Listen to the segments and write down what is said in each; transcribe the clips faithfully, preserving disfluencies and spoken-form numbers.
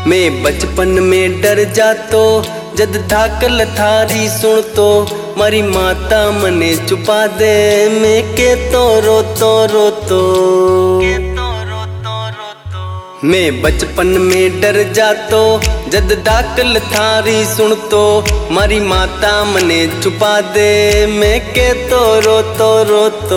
मैं बचपन में डर जातो जद धाकल थारी सुन तो मारी माता मने छुपा दे मैं के तो रोतो रोतो मैं बचपन में डर जातो जद दाखल थारी सुन तो मारी माता मने छुपा दे मैं के तो रोतो रोतो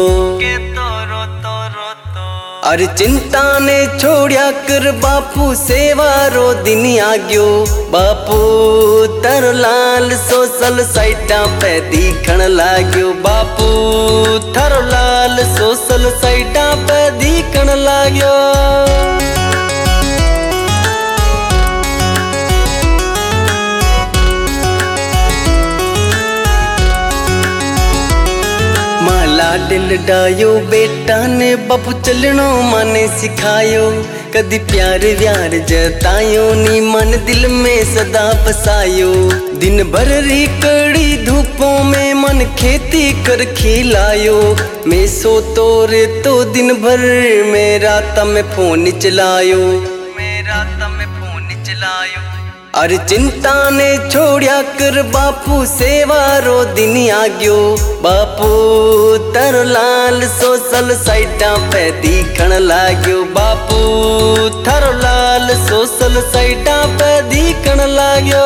अरे चिंता ने छोड़िया कर बापू सेवा रो दिन आ गयो बापू तर लाल सोशल साइटा पे दिखण लाग्यो बापू थर लाल सोशल साइटा पे दिखण लाग्यो। दिल डायो बेटा ने बापू चलनो माने सिखायो कदी प्यार व्यार जतायो नी मन दिल में सदा बसायो दिन भर री कड़ी धूपों में मन खेती कर खिलायो मैं सो तो रे तो दिन भर मेरा तम फोन चलायो मेरा तम फोन चलायो अरे चिंता ने छोड़िया कर बापू सेवा रो दिन आ गयो बापू तर लाल सोशल साइटा पे दिखण लाग्यो बापू थर लाल सोशल साइटा पे दिखण लाग्यो।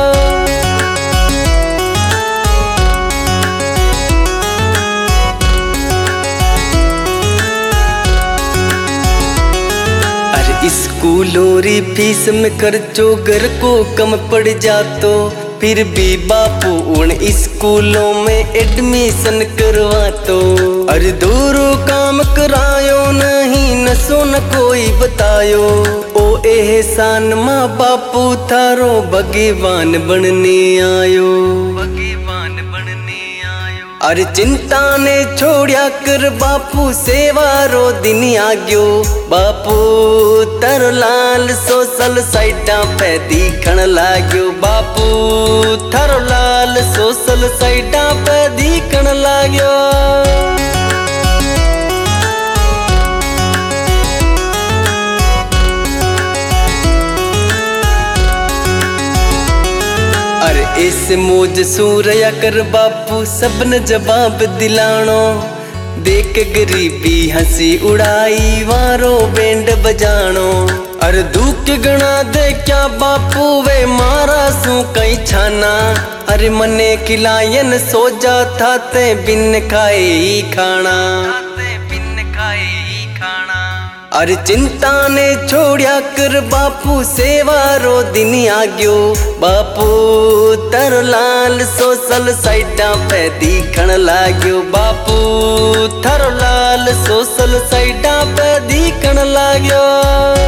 स्कूलों री फीस में खर्चो घर को कम पड़ जातो फिर भी बापू उन स्कूलों में एडमिशन करवातो अरे दूरो काम करायो नहीं न सो न कोई बतायो ओ एहसान माँ बापू थारो भगवान बनने आयो भगवान बनने आयो अरे चिंता ने छोड़िया कर बापू सेवा रो दिन आ गयो बापू तर लाल सोशल साइटा पे दिखण लाग्यो बापू थर लाल सोशल साइटा पे दिखण लाग्यो। अरे ऐसे मौज सूरया कर बापू सबने जवाब दिलानो देख गरीबी हंसी उड़ाई वारो बैंड बजानो अरे दुख गणा दे क्या बापू वे मारा सू कई छाना अरे मने खिलायन सो जा था ते बिन खाए ही खाना बिन खाए ही खाना अरे चिंता ने छोड़िया कर बापू सेवा रो दिन आ गयो बापू तर लाल सोशल साइटा पे दिखण लाग्यो बापू थर लाल सोशल साइटा पे दिखण लाग्यो।